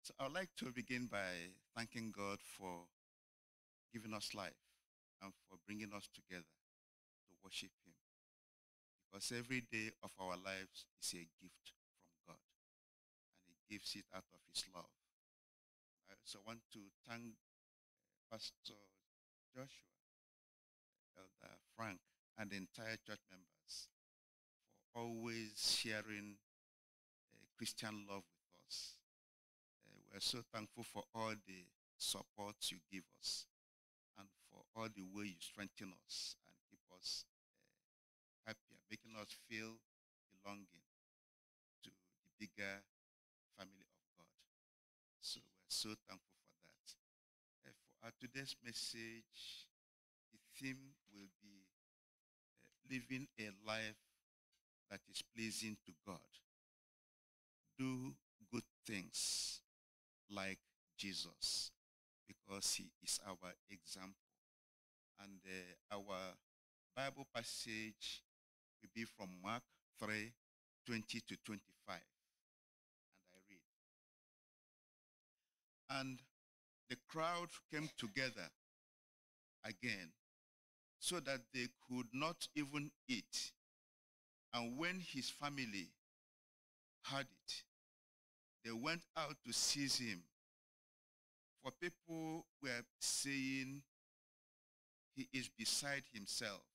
So I'd like to begin by thanking God for giving us life and for bringing us together to worship Him. Because every day of our lives is a gift from God, and He gives it out of His love. I also want to thank Pastor Joshua, Elder Frank, and the entire church members for always sharing Christian love with us. We're so thankful for all the support you give us and for all the way you strengthen us and keep us happier, making us feel belonging to the bigger family of God. So we're so thankful for that. For our today's message, the theme will be living a life that is pleasing to God. Do good things like Jesus, because He is our example. And our Bible passage will be from Mark 3:20 to 25. And I read. And the crowd came together again so that they could not even eat. And when His family heard it, they went out to seize Him. For people were saying He is beside Himself.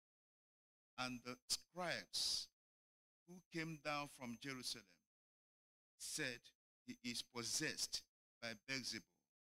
And the scribes who came down from Jerusalem said He is possessed by Beelzebul,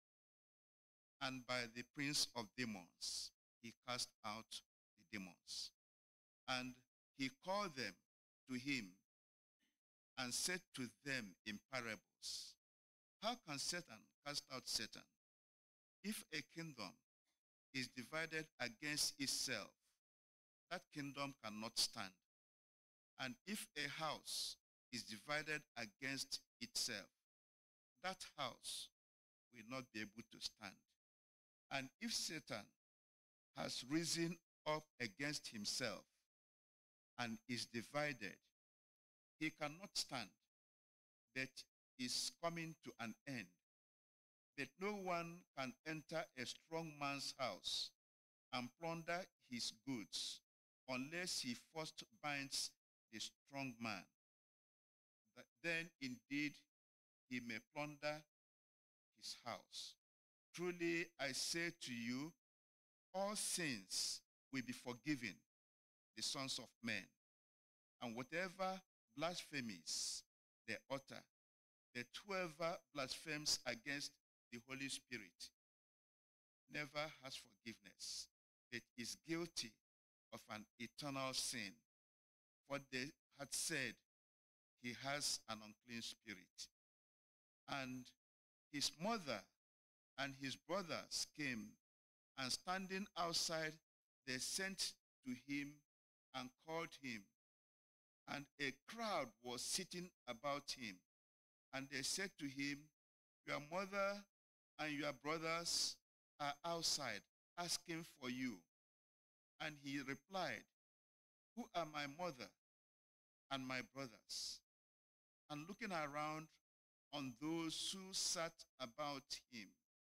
and by the prince of demons He cast out the demons. And He called them to Him and said to them in parables, how can Satan cast out Satan? If a kingdom is divided against itself, that kingdom cannot stand. And if a house is divided against itself, that house will not be able to stand. And if Satan has risen up against himself and is divided, he cannot stand, but is coming to an end. But no one can enter a strong man's house and plunder his goods unless he first binds the strong man. Then indeed he may plunder his house. Truly I say to you, all sins will be forgiven the sons of men, and whatever blasphemies they utter, that whoever blasphemes against the Holy Spirit never has forgiveness, but is guilty of an eternal sin. For they had said, he has an unclean spirit. And his mother and his brothers came, and standing outside, they sent to him and called him. And a crowd was sitting about him. And they said to him, your mother and your brothers are outside asking for you. And he replied, who are my mother and my brothers? And looking around on those who sat about him,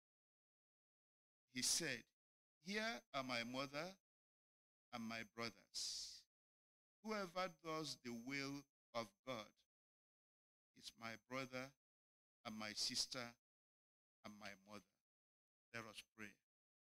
he said, here are my mother and my brothers. Whoever does the will of God is my brother and my sister and my mother. Let us pray.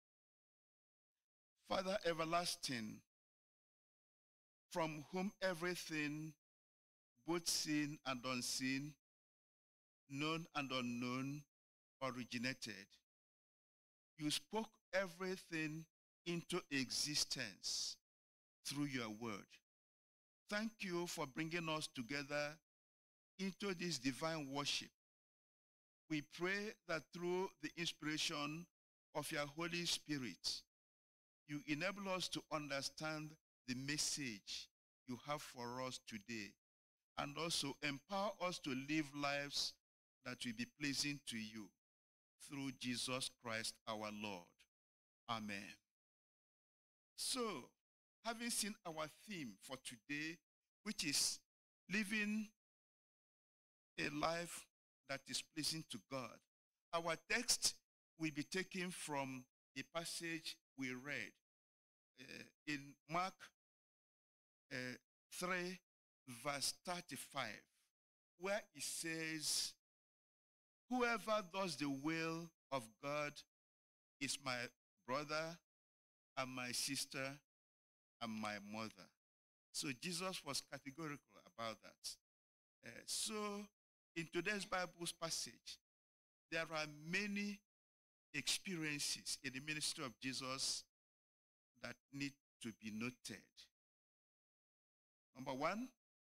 Father everlasting, from whom everything, both seen and unseen, known and unknown, originated. You spoke everything into existence through your word. Thank you for bringing us together into this divine worship. We pray that through the inspiration of your Holy Spirit, you enable us to understand the message you have for us today, and also empower us to live lives that will be pleasing to you through Jesus Christ our Lord. Amen. So, having seen our theme for today, which is living a life that is pleasing to God. Our text will be taken from a passage we read in Mark 3, verse 35, where it says, whoever does the will of God is my brother and my sister and my mother. So Jesus was categorical about that. So in today's Bible's passage, there are many experiences in the ministry of Jesus that need to be noted. Number one,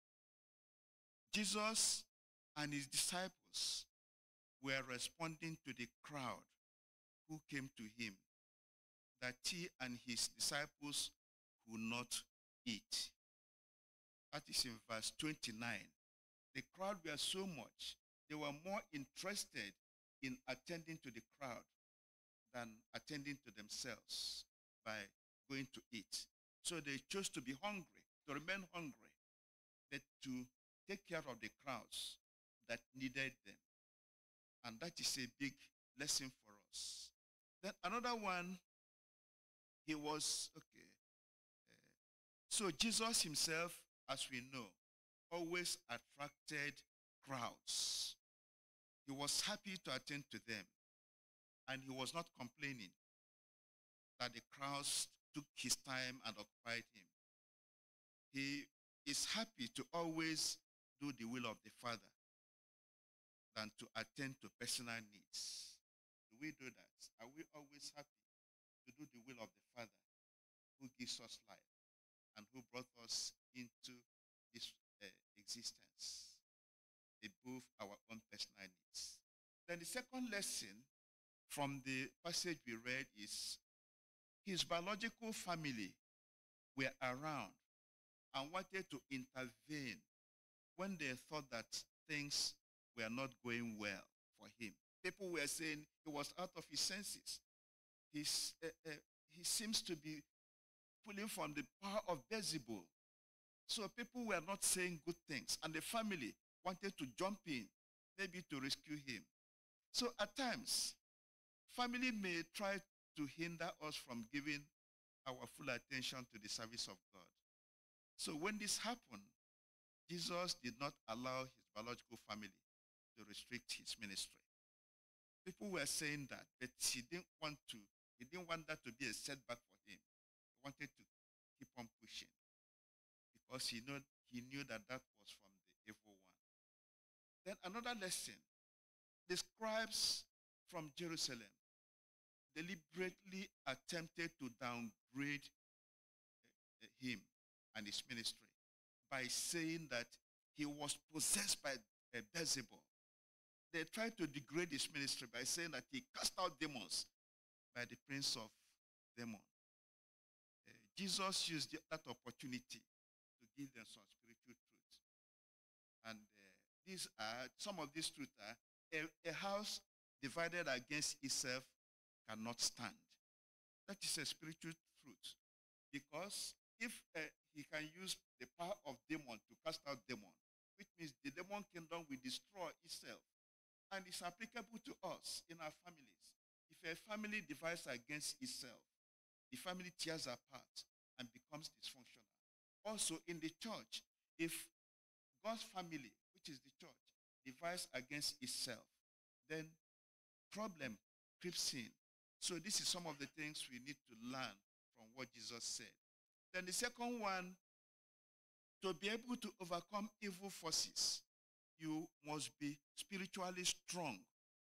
Jesus and his disciples were responding to the crowd who came to him that he and his disciples could not eat. That is in verse 29. The crowd were so much, they were more interested in attending to the crowd than attending to themselves by going to eat. So they chose to be hungry, to remain hungry, but to take care of the crowds that needed them. And that is a big lesson for us. Then another one, he was, so Jesus himself, as we know, always attracted crowds. He was happy to attend to them, and he was not complaining that the crowds took his time and occupied him. He is happy to always do the will of the Father than to attend to personal needs. Do we do that? Are we always happy to do the will of the Father who gives us life and who brought us into this existence above our own personal needs? Then the second lesson from the passage we read is his biological family were around and wanted to intervene when they thought that things were not going well for him. People were saying he was out of his senses. He seems to be pulling from the power of Beelzebul. So people were not saying good things, and the family wanted to jump in, maybe to rescue him. So at times, family may try to hinder us from giving our full attention to the service of God. So when this happened, Jesus did not allow his biological family to restrict his ministry. People were saying that, but he didn't want that to be a setback for him. He wanted to keep on pushing because he knew that was from the evil one. Then another lesson, the scribes from Jerusalem deliberately attempted to downgrade him and his ministry by saying that he was possessed by Beelzebul. They tried to degrade his ministry by saying that he cast out demons by the prince of demons. Jesus used that opportunity to give them some spiritual truth. And some of these truths are, a house divided against itself cannot stand. That is a spiritual truth. Because if he can use the power of demon to cast out demon, which means the demon kingdom will destroy itself. And it's applicable to us in our families. If a family divides against itself, the family tears apart and becomes dysfunctional. Also in the church, if God's family, which is the church, divides against itself, then problem creeps in. So this is some of the things we need to learn from what Jesus said. Then the second one, to be able to overcome evil forces, you must be spiritually strong.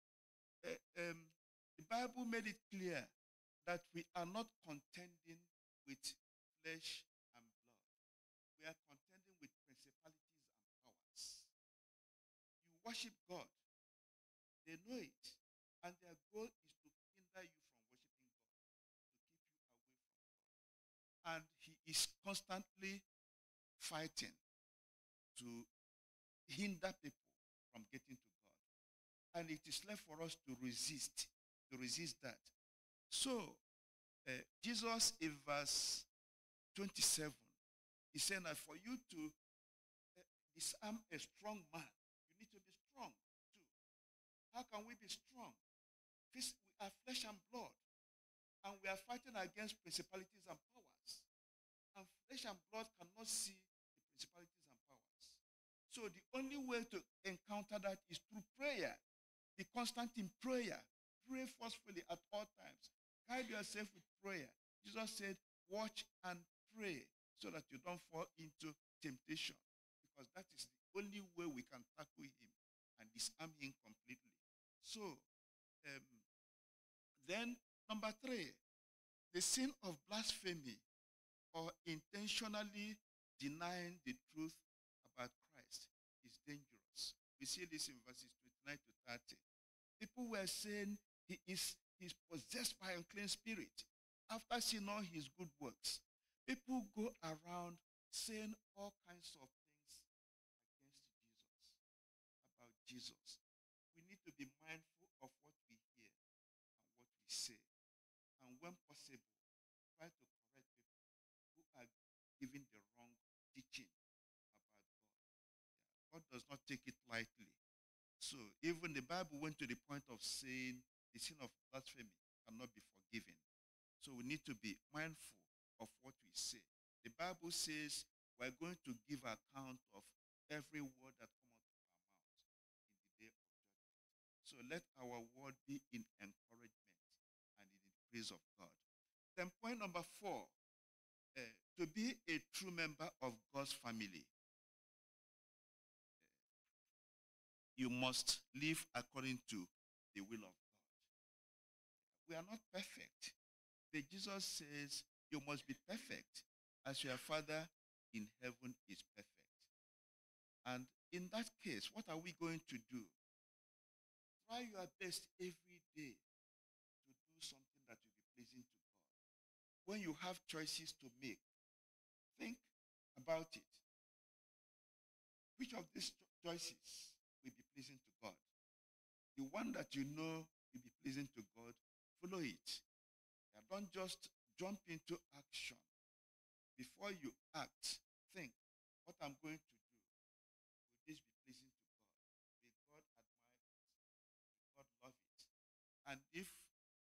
The Bible made it clear that we are not contending with flesh and blood. We are contending with principalities and powers. You worship God. They know it. And their goal is to hinder you from worshiping God, to keep you away from God. And he is constantly fighting to hinder people from getting to God. And it is left for us to resist that. So, Jesus in verse 27, he said that for you to disarm a strong man, you need to be strong too. How can we be strong? We are flesh and blood, and we are fighting against principalities and powers. And flesh and blood cannot see the principalities and powers. So the only way to encounter that is through prayer. Be constant in prayer. Pray forcefully at all times. Guide yourself with prayer. Jesus said, watch and pray so that you don't fall into temptation. Because that is the only way we can tackle him and disarm him completely. So, then number 3, the sin of blasphemy or intentionally denying the truth about Christ is dangerous. We see this in verses 29 to 30. People were saying he's possessed by unclean spirit after seeing all his good works. People go around saying all kinds of things about Jesus. We need to be mindful of what we hear and what we say. And when possible, try to correct people who are giving the wrong teaching about God. God does not take it lightly. So even the Bible went to the point of saying the sin of blasphemy cannot be forgiven. So we need to be mindful of what we say. The Bible says we're going to give account of every word that comes out of our mouth in the day of judgment. So let our word be in encouragement and in the praise of God. Then point number 4, to be a true member of God's family, you must live according to the will of God. We are not perfect, but Jesus says you must be perfect as your Father in heaven is perfect. And in that case, what are we going to do? Try your best every day to do something that will be pleasing to God. When you have choices to make, think about it. Which of these choices will be pleasing to God? The one that you know will be pleasing to God, follow it. Don't just jump into action. Before you act, think, what I'm going to do, will this be pleasing to God? Will God admire it? Will God love it? And if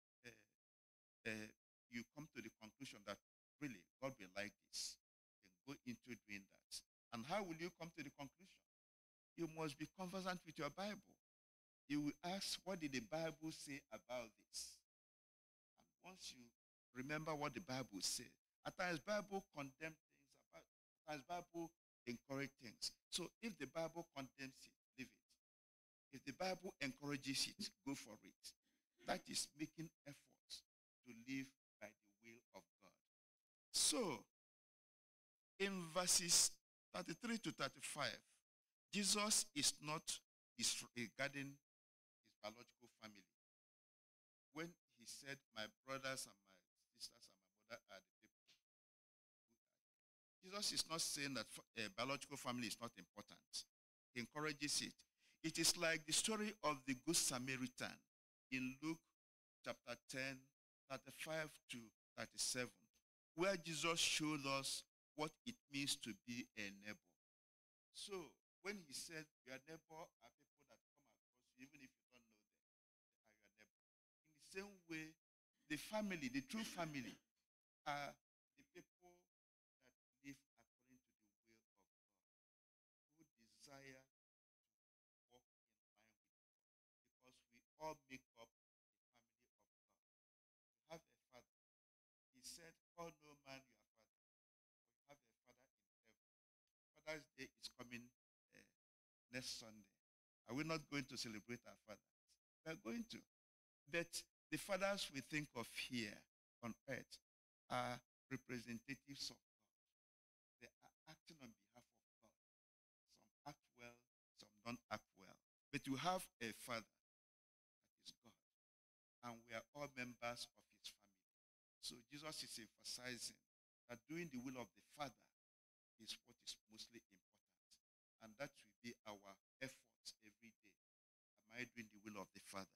you come to the conclusion that really God will like this, then go into doing that. And how will you come to the conclusion? You must be conversant with your Bible. You will ask, what did the Bible say about this? And once you remember what the Bible says, at times Bible condemns things, at times Bible encourages things. So if the Bible condemns it, leave it. If the Bible encourages it, go for it. That is making efforts to live by the will of God. So, in verses 33 to 35, Jesus is not disregarding his biological family. When he said, my brothers and my sisters and my mother are the people who are. Jesus is not saying that biological family is not important. He encourages it. It is like the story of the Good Samaritan in Luke chapter 10, 35 to 37, where Jesus showed us what it means to be a neighbor. So, when he said, your neighbor are people that come across you, even if you don't know them, they are your neighbor. In the same way, the family, the true family, are the people that live according to the will of God, who desire to walk in line with God, because we all make up the family of God. You have a father. He said, call no man your father, but you have a father in heaven. Father's Day is coming next Sunday. Are we not going to celebrate our fathers? We are going to. But the fathers we think of here on earth are representatives of God. They are acting on behalf of God. Some act well, some don't act well. But we have a father that is God. And we are all members of his family. So Jesus is emphasizing that doing the will of the Father is what is mostly important. And that will be our efforts every day. Am I doing the will of the Father?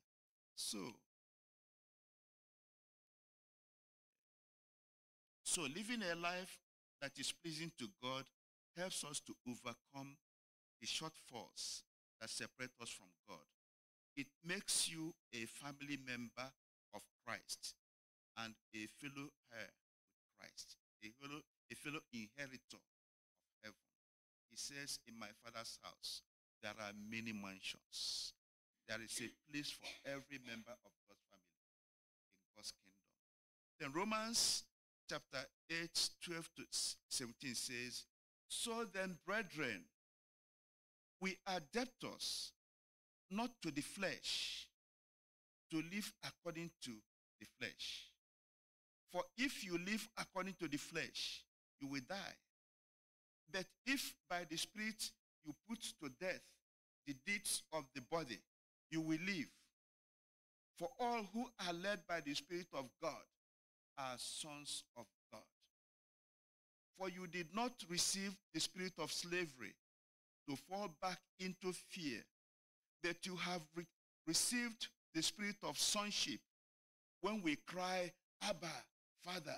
So living a life that is pleasing to God helps us to overcome the shortfalls that separate us from God. It makes you a family member of Christ and a fellow heir with Christ, a fellow inheritor of heaven. He says, in my Father's house, there are many mansions. There is a place for every member of God's family in God's kingdom. Then Romans chapter 8, 12 to 17 says, so then, brethren, we are debtors, not to the flesh, to live according to the flesh. For if you live according to the flesh, you will die. But if by the Spirit you put to death the deeds of the body, you will live. For all who are led by the Spirit of God are sons of God. For you did not receive the spirit of slavery to fall back into fear, but you have received the spirit of sonship when we cry, Abba, Father.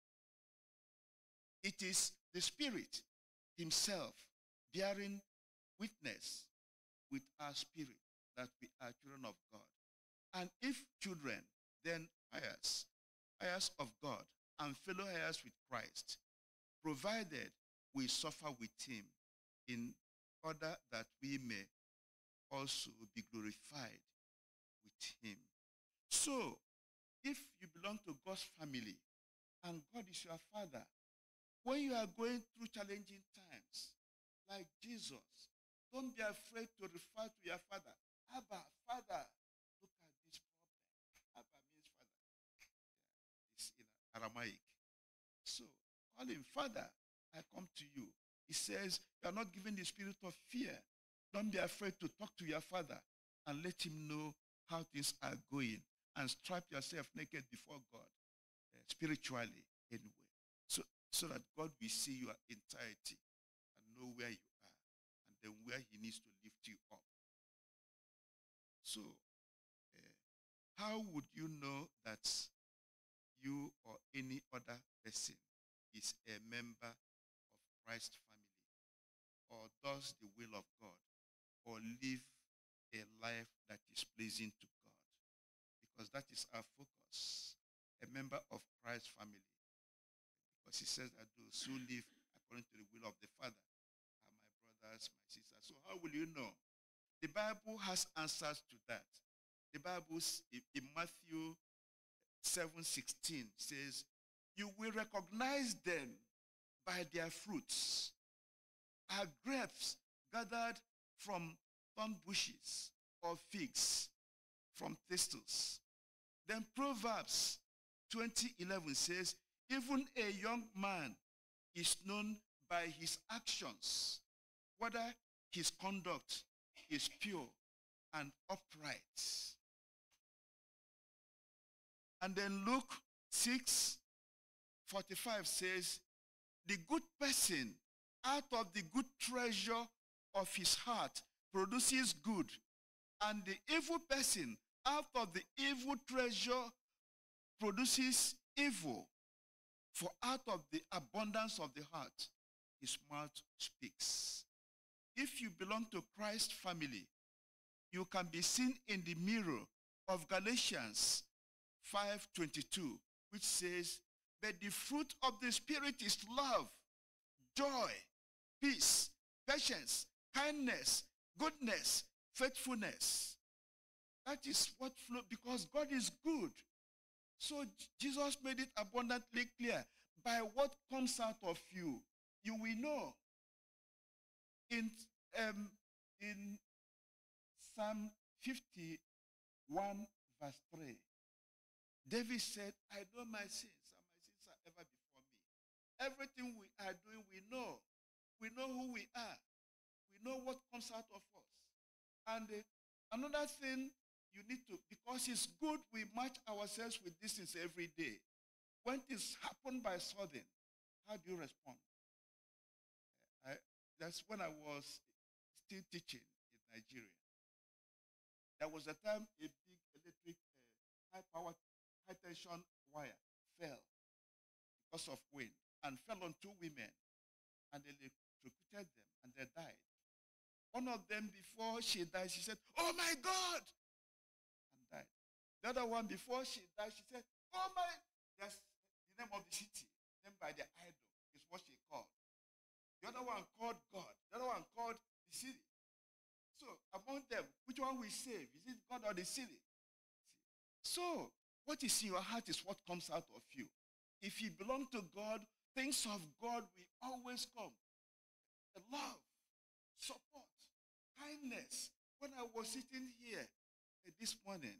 It is the Spirit himself bearing witness with our spirit that we are children of God. And if children, then heirs of God, and fellow heirs with Christ, provided we suffer with him in order that we may also be glorified with him. So, if you belong to God's family and God is your father, when you are going through challenging times, like Jesus, don't be afraid to refer to your father. Abba, Father, look at this problem. Abba means father. It's in Aramaic. So, call him, Father, I come to you. He says, you are not given the spirit of fear. Don't be afraid to talk to your father and let him know how things are going, and strip yourself naked before God, spiritually anyway, so that God will see your entirety and know where you are and then where he needs to lift you up. So, how would you know that you or any other person is a member of Christ's family, or does the will of God, or live a life that is pleasing to God? Because that is our focus, a member of Christ's family. Because he says that those who live according to the will of the Father are my brothers, my sisters. So how will you know? The Bible has answers to that. The Bible in Matthew 7:16 says, you will recognize them by their fruits. Are grapes gathered from thorn bushes, or figs from thistles? Then Proverbs 20:11 says, even a young man is known by his actions, whether his conduct is pure and upright. And then Luke 6:45 says, the good person out of the good treasure of his heart produces good, and the evil person out of the evil treasure produces evil. For out of the abundance of the heart, his mouth speaks. If you belong to Christ's family, you can be seen in the mirror of Galatians 5:22, which says, but the fruit of the Spirit is love, joy, peace, patience, kindness, goodness, faithfulness. That is what flows, because God is good. So Jesus made it abundantly clear. By what comes out of you, you will know. In Psalm 51 verse 3, David said, I know my sins, and my sins are ever before me. Everything we are doing, we know. We know who we are. We know what comes out of us. And another thing you need to, because it's good, we match ourselves with these things every day. When things happen by sudden, how do you respond? That's when I was still teaching in Nigeria. There was a time a big electric high tension wire fell because of wind and fell on two women, and they electrocuted them and they died. One of them, before she died, she said, oh my God, The other one, before she died, she said, oh my, that's the name of the city, named by the idol, is what she called. The other one called God. The other one called the city. So among them, which one will save? Is it God or the city? So what is in your heart is what comes out of you. If you belong to God, things of God will always come. The love, support, kindness. When I was sitting here this morning,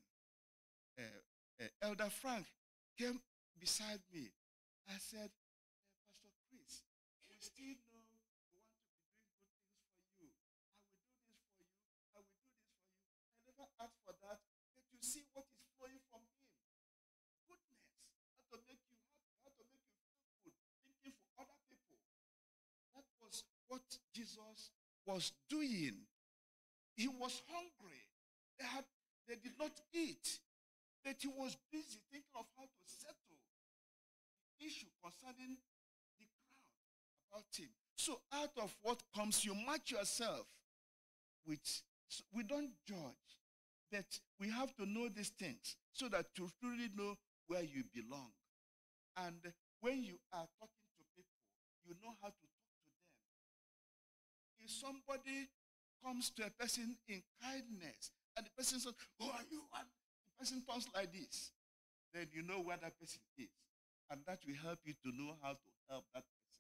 Elder Frank came beside me. I said, Pastor Chris, we still know we want to be doing good things for you. I will do this for you. I will do this for you. I never asked for that. But you see what is flowing from him. Goodness. How to make you happy. How to make you feel good. Thinking for other people. That was what Jesus was doing. He was hungry. They did not eat. But he was busy thinking of how to settle the issue concerning the crowd about him. So out of what comes, you match yourself with. So we don't judge, but we have to know these things so that you truly know where you belong. And when you are talking to people, you know how to talk to them. If somebody comes to a person in kindness, and the person says, who are you? And the person talks like this, then you know where that person is. And that will help you to know how to help that person.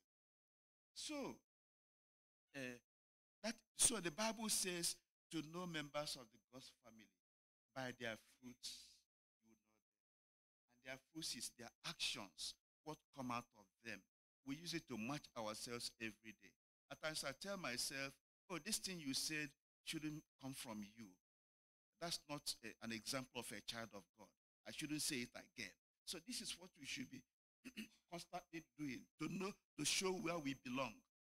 So the Bible says to know members of the God's family, by their fruits you will know them. And their fruits is their actions, what come out of them. We use it to match ourselves every day. At times I tell myself, oh, this thing you said shouldn't come from you. That's not an example of a child of God. I shouldn't say it again. So this is what we should be constantly doing, to know, to show where we belong.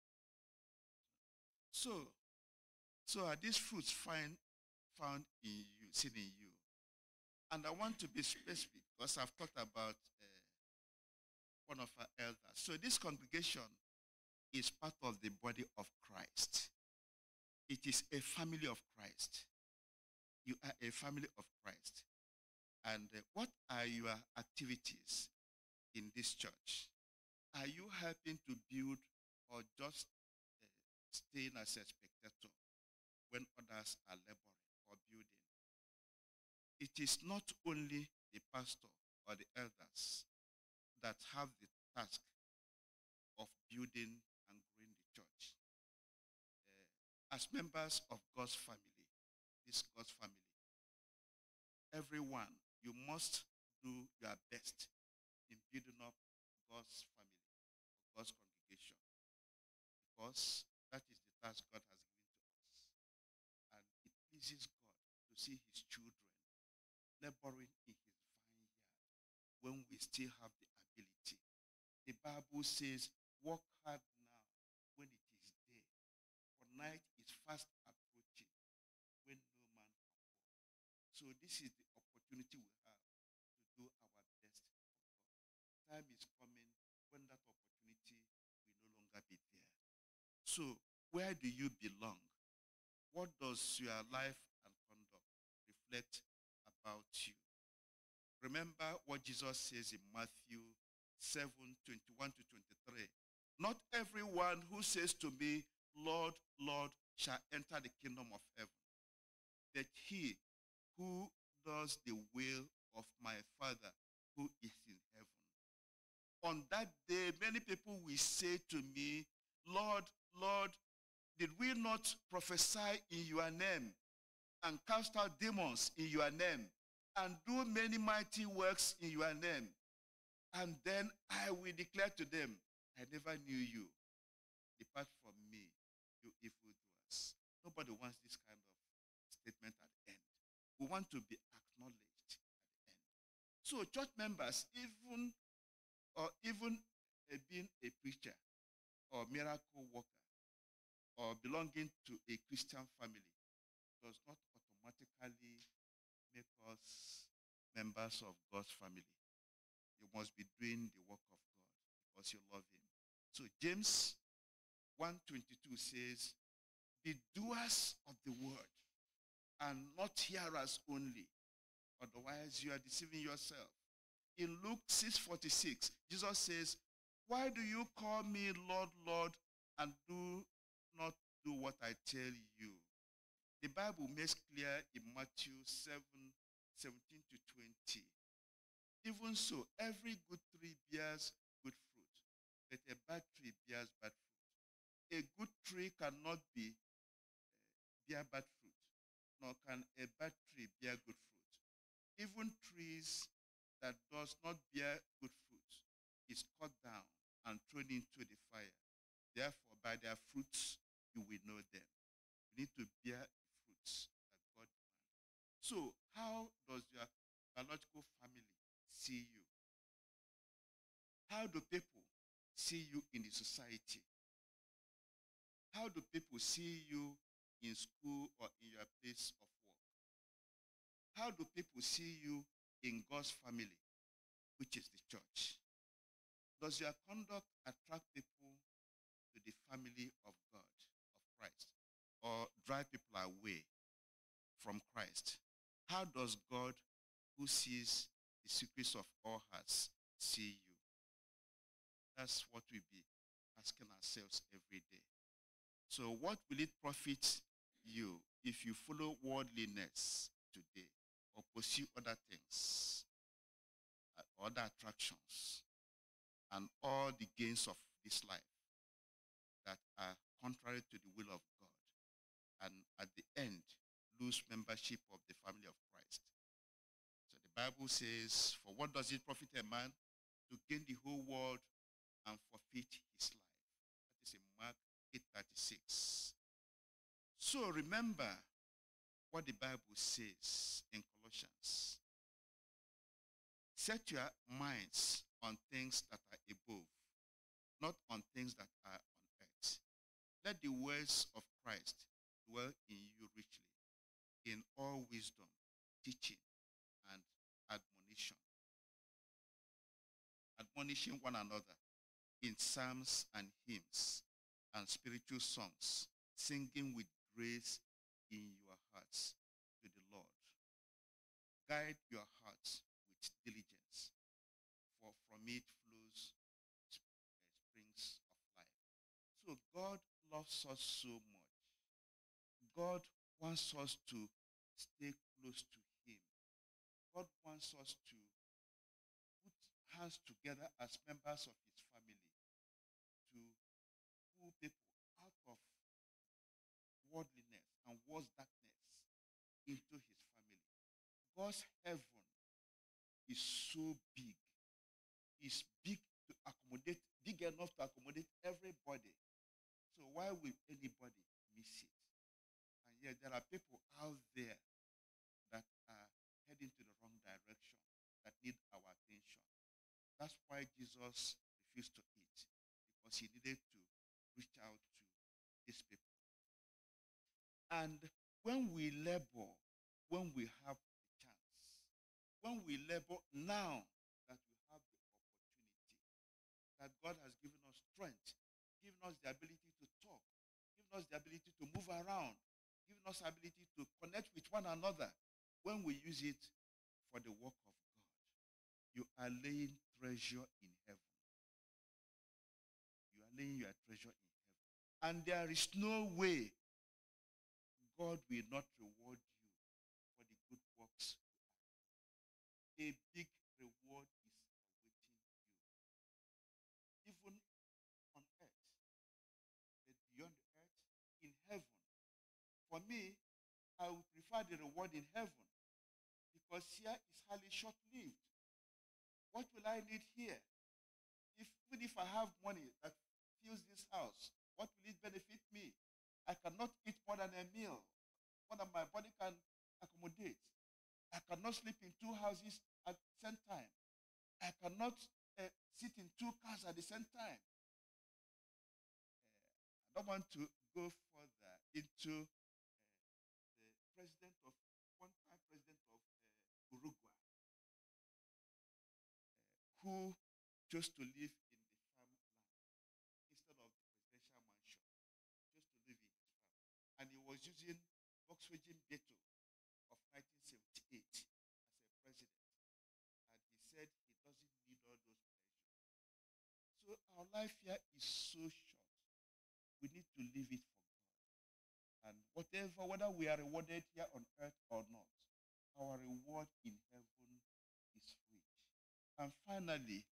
So are these fruits found in you, seen in you? And I want to be specific because I've talked about one of our elders. So this congregation is part of the body of Christ. It is a family of Christ. You are a family of Christ. And what are your activities in this church? Are you helping to build or just staying as a spectator when others are laboring or building? It is not only the pastor or the elders that have the task of building and growing the church. As members of God's family, this God's family, everyone, you must do your best in building up God's family, God's congregation, because that is the task God has given to us. And it pleases God to see his children laboring in his vineyard when we still have the ability. The Bible says, work hard now when it is day, for night is fast approaching when no man can work. So this is the opportunity we have to do our best for God. Time is coming when that opportunity will no longer be there. So where do you belong? What does your life and conduct reflect about you? Remember what Jesus says in Matthew 7:21-23. Not everyone who says to me, Lord, Lord, shall enter the kingdom of heaven, but he who does the will of my Father who is in heaven. On that day, many people will say to me, Lord, Lord, did we not prophesy in your name and cast out demons in your name and do many mighty works in your name? And then I will declare to them, I never knew you. Depart from me, you evildoers. Nobody wants this kind of statement at the end. We want to be acknowledged at the end. So church members, even being a preacher or miracle worker or belonging to a Christian family does not automatically make us members of God's family. You must be doing the work of God because you love him. So James 1:22 says, be doers of the word and not hearers only, Otherwise, you are deceiving yourself. In Luke 6:46, Jesus says, why do you call me Lord, Lord, and do not do what I tell you? The Bible makes clear in Matthew 7:17 to 20. Even so, every good tree bears good fruit, but a bad tree bears bad fruit. A good tree cannot bear bad fruit, nor can a bad tree bear good fruit. Even trees that does not bear good fruit is cut down and thrown into the fire. Therefore, by their fruits you will know them. You need to bear the fruits that God demands. So, how does your biological family see you? How do people see you in the society? How do people see you in school or in your place of work? How do people see you in God's family, which is the church? Does your conduct attract people to the family of God, of Christ, or drive people away from Christ? How does God, who sees the secrets of all hearts, see you? That's what we be asking ourselves every day. So what will it profit you if you follow worldliness today or pursue other things, other attractions, and all the gains of this life that are contrary to the will of God, and at the end lose membership of the family of Christ? So the Bible says, for what does it profit a man to gain the whole world and forfeit his life? That is in Mark 8:36. So remember what the Bible says in Colossians. Set your minds on things that are above, not on things that are on earth. Let the words of Christ dwell in you richly, in all wisdom, teaching, and admonition. Admonishing one another in psalms and hymns and spiritual songs, singing with grace in your hearts to the Lord. Guide your hearts with diligence, for from it flows springs of life. So God loves us so much. God wants us to stay close to him. God wants us to put hands together as members of his family to pull people out of worldliness and world's darkness into his family. God's heaven is so big. It's big to accommodate, big enough to accommodate everybody. So why will anybody miss it? And yet there are people out there that are heading to the wrong direction, that need our attention. That's why Jesus refused to eat, because he needed to reach out to these people. And when we labor, when we have a chance, when we labor now that we have the opportunity, that God has given us strength, given us the ability to talk, given us the ability to move around, given us the ability to connect with one another, when we use it for the work of God, you are laying treasure in heaven. You are laying your treasure in heaven. And there is no way God will not reward you for the good works you are doing. A big reward is awaiting you, even on earth, but beyond the earth, in heaven. For me, I would prefer the reward in heaven, because here is highly short-lived. What will I need here? Even if I have money that fills this house, what will it benefit me? I cannot eat more than a meal, more than my body can accommodate. I cannot sleep in two houses at the same time. I cannot sit in two cars at the same time. I don't want to go further into the president of, one-time president of Uruguay, who chose to live in the farmland instead of the presidential mansion, chose to live in his farm. And he was using Volkswagen Beetle of 1978 as a Our life here is so short. We need to live it for God. And whether we are rewarded here on earth or not, our reward in heaven is rich. And finally,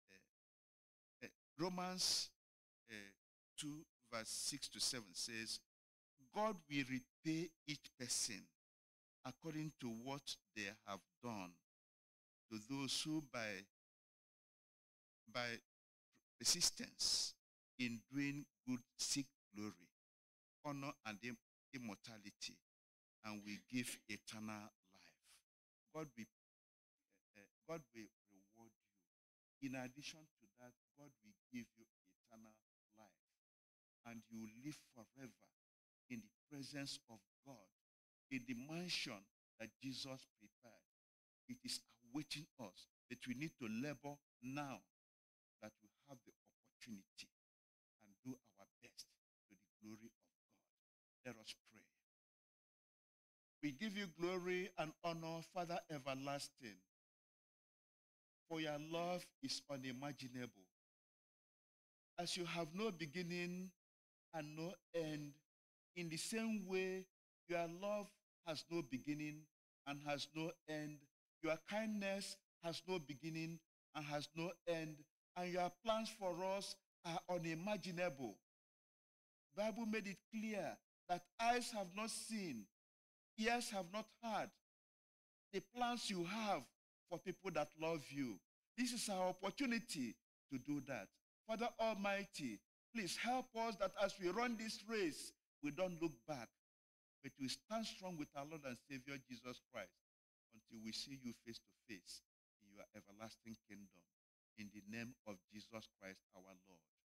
Romans 2, verse 6 to 7 says, God will repay each person according to what they have done, to those who by persistence in doing good seek glory, honor, and immortality, and we give eternal life. God will reward you. In addition to that, God will give you eternal life, and you will live forever in the presence of God, in the mansion that Jesus prepared. It is awaiting us, but we need to labor now that we have the opportunity and do our best to the glory of God. Let us pray. We give you glory and honor, Father everlasting, for your love is unimaginable. As you have no beginning and no end, in the same way, your love has no beginning and has no end. Your kindness has no beginning and has no end. And your plans for us are unimaginable. The Bible made it clear that eyes have not seen, ears have not heard the plans you have for people that love you. This is our opportunity to do that. Father Almighty, please help us that as we run this race, we don't look back, but we stand strong with our Lord and Savior Jesus Christ until we see you face to face in your everlasting kingdom. In the name of Jesus Christ our Lord.